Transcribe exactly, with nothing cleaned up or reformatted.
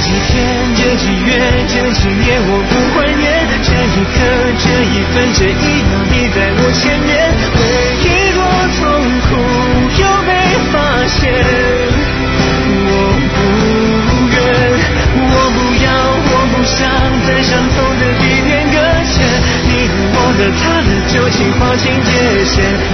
几天，这几月，这几年，我不还原。这一刻，这一分，这一秒，你在我前面。回忆多痛苦，又被发现。我不愿，我不要，我不想在相同的地点搁浅。你的，我的，他的，究竟划清界限？